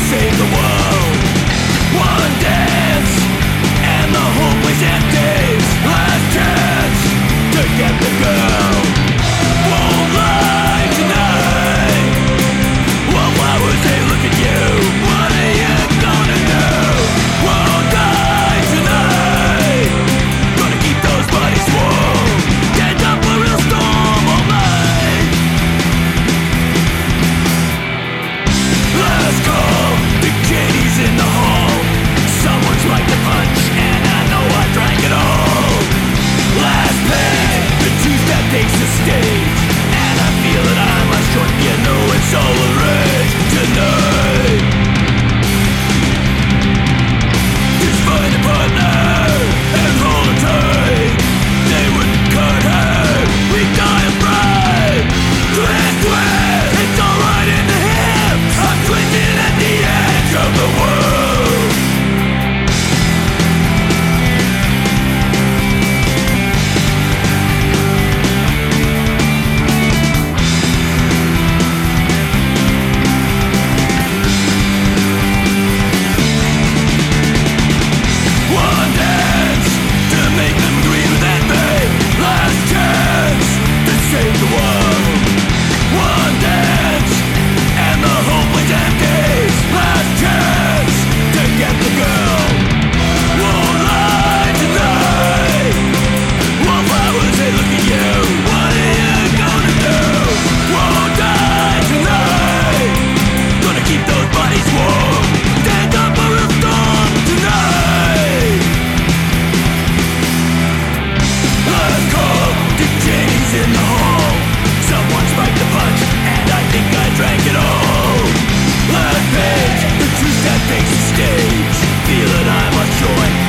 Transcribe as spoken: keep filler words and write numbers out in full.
save the world. One dance and the whole place empties. Last chance to get the girl. Won't lie tonight. While flowers they look at you, what are you gonna do? Won't die tonight. Gonna keep those bodies warm. Get up a real storm all night. Last call, the Katie's in the hall. Someone's right to punch, and I know I drank it all. Last page, the two-step takes the stage, and I feel that I must join. You know it's all a rage tonight. Just find a partner and hold her tight. They wouldn't cut her, we die of pride. Twist, twist, it's alright in the hip. I'm twitching at the edge of the world. One dance to make them green with envy. Last chance to save the world. One dance and the whole place empties. Last chance to get the girl. Won't lie tonight. Wallflowers they look at you. What are you gonna do? Won't die tonight. Gonna keep those bodies warm. Stand up for a storm tonight. Last call, Dick Cheney's in the hall. Someone spiked the punch, and I think I drank it all. Last page, the two-step takes the stage. Feel that I must join.